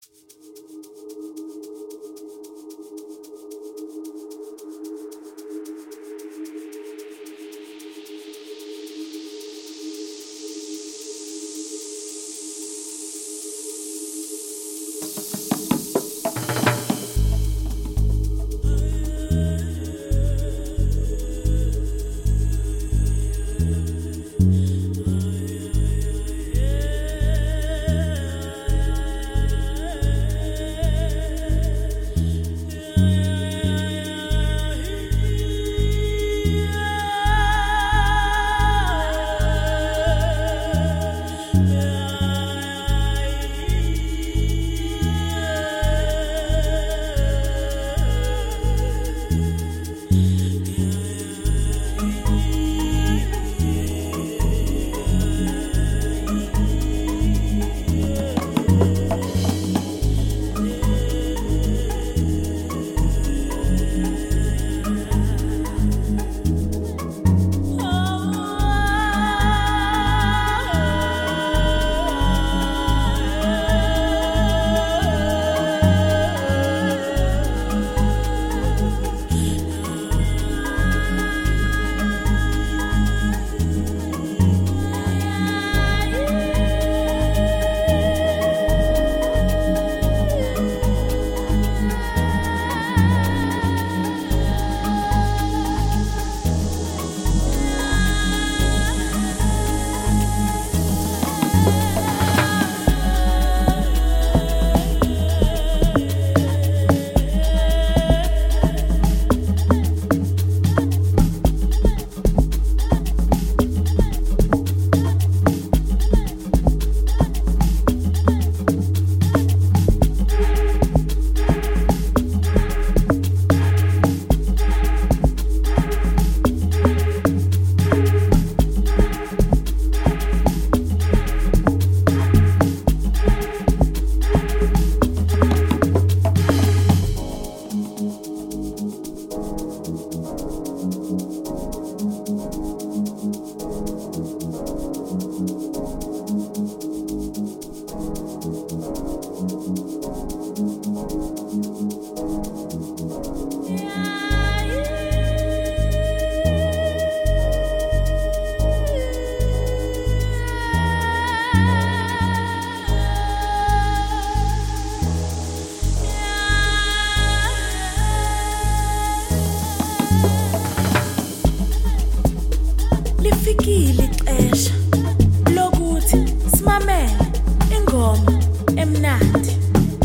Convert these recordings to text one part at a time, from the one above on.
Lifikile ixesha lokuthi simamele ingoma emnandi.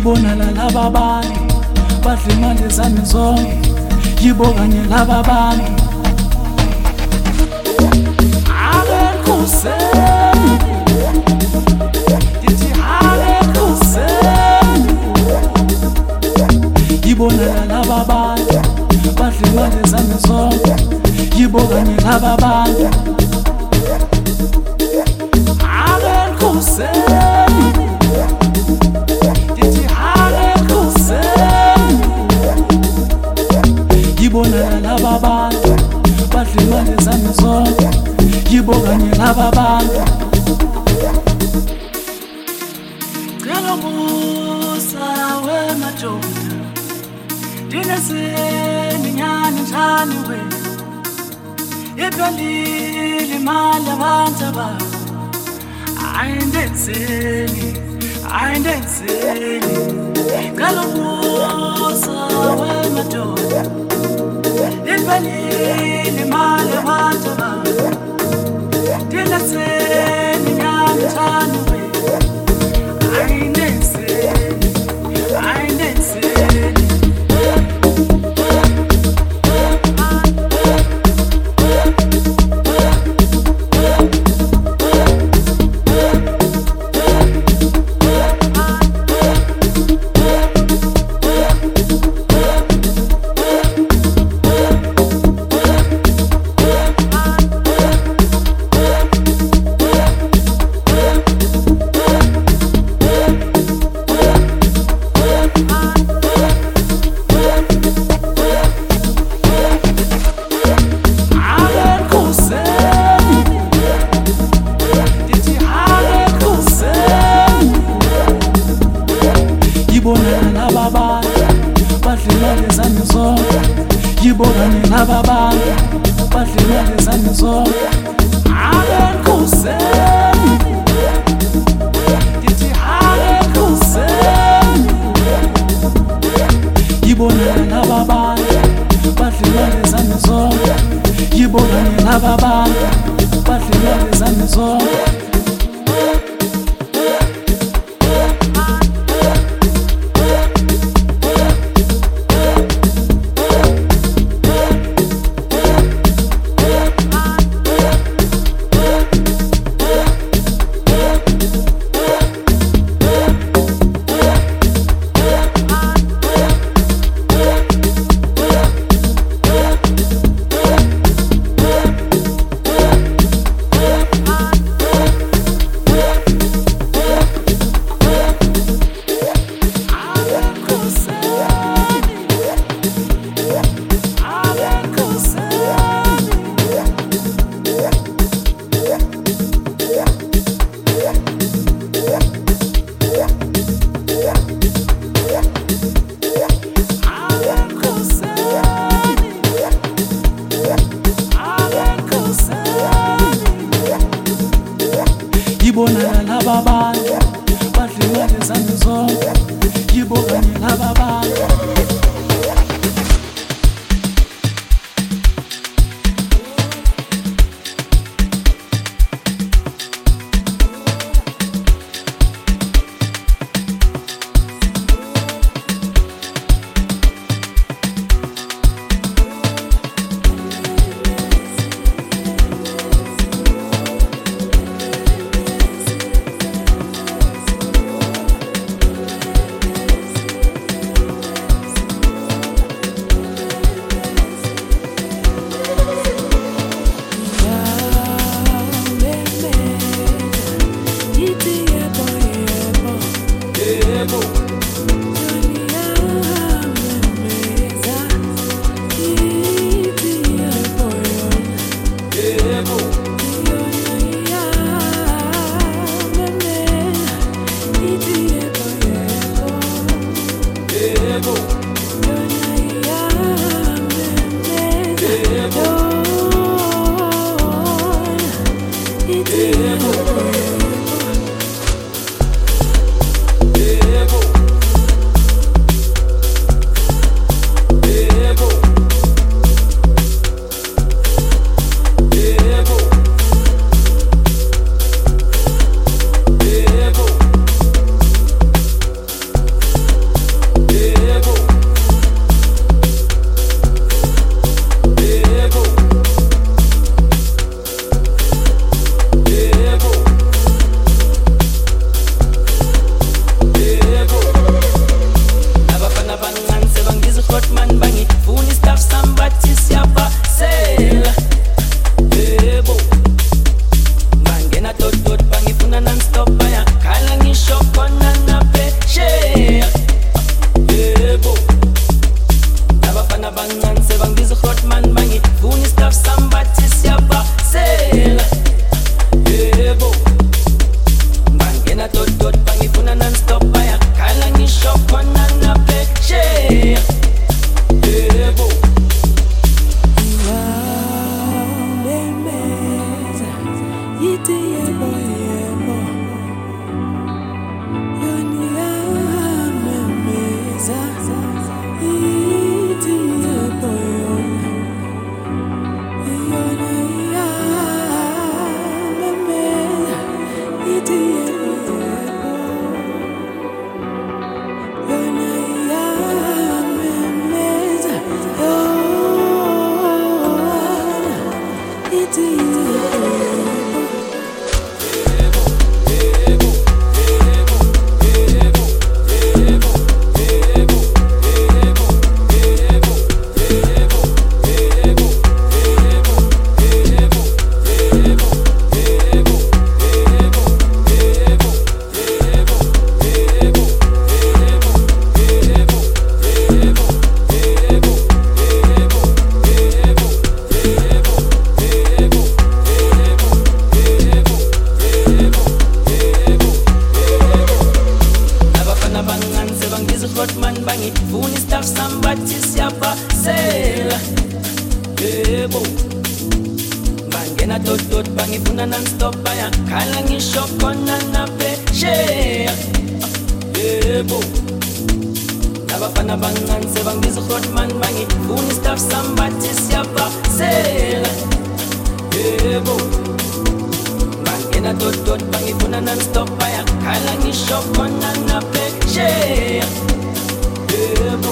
yibona laba bantu badla imali zami zonke, yibo kanye laba bantu abekhuseni, ndithi abekhuseni, yibona laba bantu badla imali zami zonke, yibo kanye laba bantu abekhuseni, ndithi abekhuseni, yibona laba bantu badla imali zami zonke, yibo kanye laba bantu. Cela umusa wemadoda, ndineseni nyani njani we, iphelile imali abantu ababo, ayindenzeni, ayindenzeni. Cela umusa wemadoda, iphelile imali abantu ababo, ndineseni nyani njani we, ayindenzeni, ayindenzeni. Yibo kanye laba bantu badla imali zami zonke, abekhuseni, ndithi abekhuseni, yibona laba bantu badla imali zami zonke, yibo kanye laba bantu badla imali zami zonke. Yibona laba bantu badla imali zami zonke, yibo kanye laba bantu. Iti yebo yebo Yoni ya memeza Iti yebo Yoni ya memeza Iti yebo Yoni ya memeza Iti yebo Bangifuna non-stop baya khala ngisho khona naphesheya yebo abafana abancane sebangibiza uHotman bangifuna stuff somebody siyabasela yebo bangena dot bangifuna non-stop baya khala ngisho khona naphesheya yebo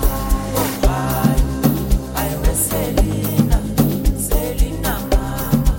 Selina, mama.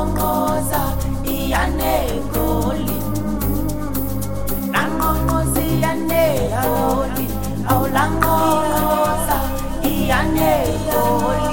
nangongoza iyanegoli nangongoza iyanegoli awulangongoza iyanegoli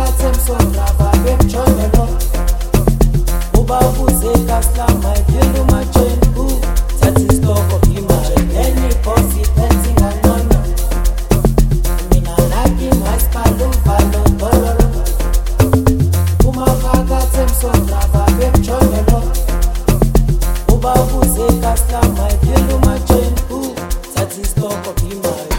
Uba kuzeka slama, ubabuze customer yelo machen sathi stock of imali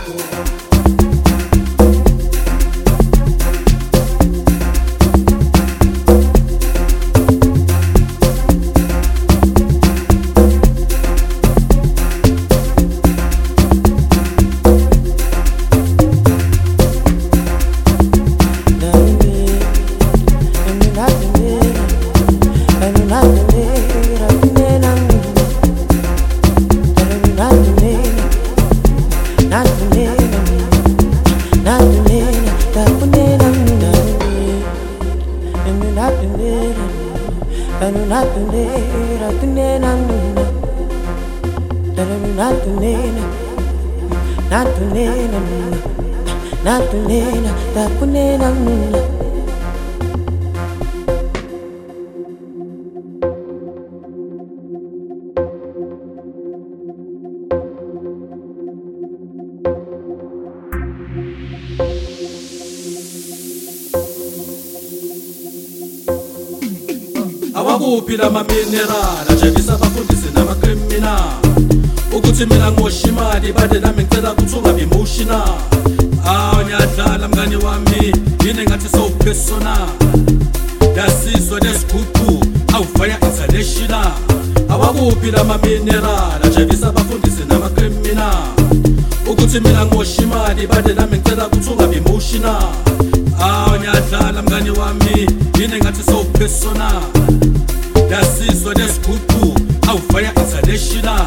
awakuphi lama mineral ajebisa abafundisi nama-criminal ukuthi mina ngimosha imali bade nami ngicela ukuthi ungabi emotional ngiyadlala mngani wami yini ngathi so-personal yasizwe nesigubhu awufaya international awakuphi lama mineral ajebisa abafundisi nama-criminal ukuthi mina ngimosha imali bade nami ngicela ukuthi ungabi emotional ngiyadlala mngani wami yini ngathi so-personal yasizwe nesigubhu awufaya international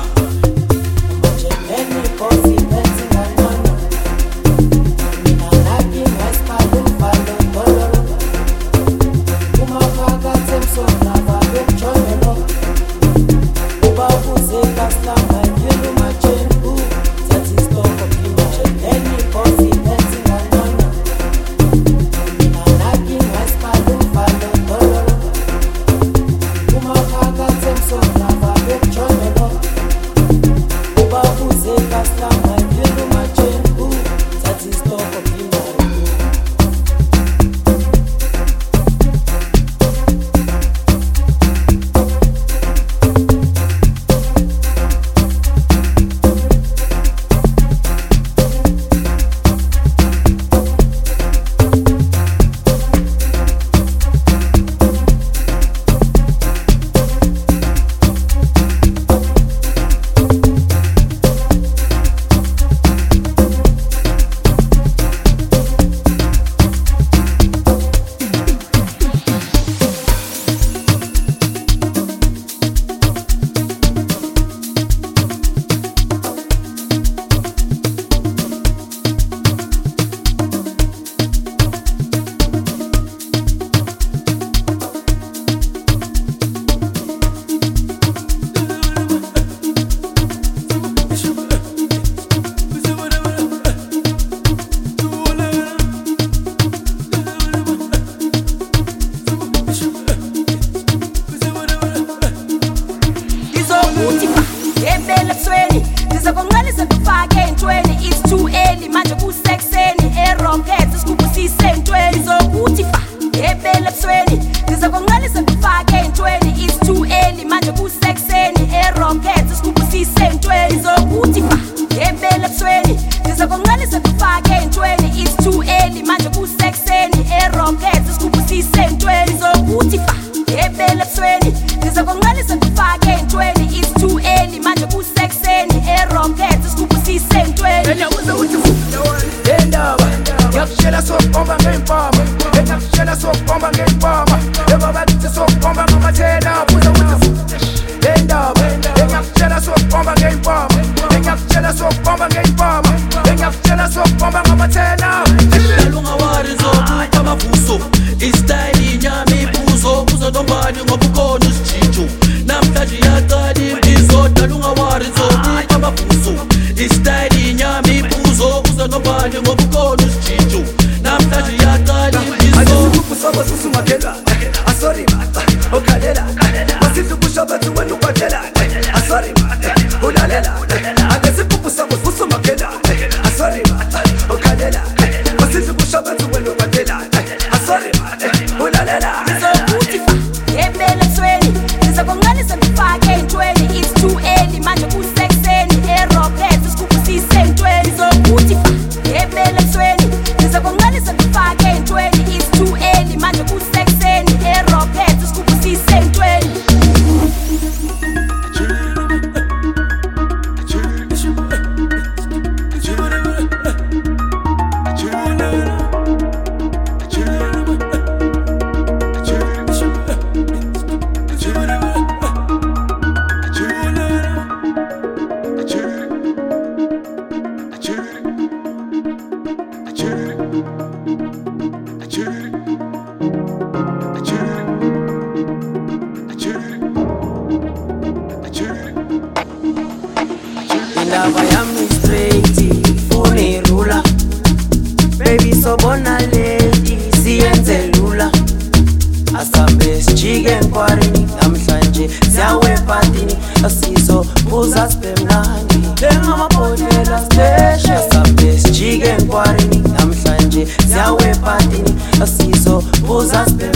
It's too early, manje kusexeni erocket isikubusise entweni zokuthi fa ebele ebusweni ngizokunqalisa ngifake entweni. It's too early, manje kusexeni erocket isikubusise entweni zokuthi fa ebele ebusweni ngizokunqalisa ngifake entweni. It's too early, manje kusexeni erocket isikubusise entweni zokuthi fa ebele ebusweni ngizokunqalisa ngifake entweni. It's too early, manje kusexeni erocket isikubusise entweni. Yakshela sokubomba ngempama, yakshela sokubomba ngempama, ebabathi sokubomba ngamathela buza ukuthi lendaba. Yakshela sokubomba ngempama, yakshela sokubomba ngempama, yakshela sokubomba ngamathela. Ungawari zokuthi amavuso istyle inyama ibuzo uzodombani ngoba ukhona usijiju namhlanje yaqala imbizo. Dala ungawari zokuthi amavuso istyle inyama ibuzo uzodombani ngoba ukhona usijiju namhlanje yaqala imbizo. Asikupusaba susumakela asori mata okalela masizubusaba tuwenu kwatela asori mata ulalela. Asikupusaba susumakela asori mata okalela masizubusaba tuwenu kwatela asori mata ulalela. It's too indaba yami straight fune rula baby sobona lady siyenze lula asambe sijike nkwarini namhlanje siyawe patini asizo buza spemnandi lenga mabhodlela station asambe sijike nkwarini namhlanje siyawe patini asizo buza spemnandi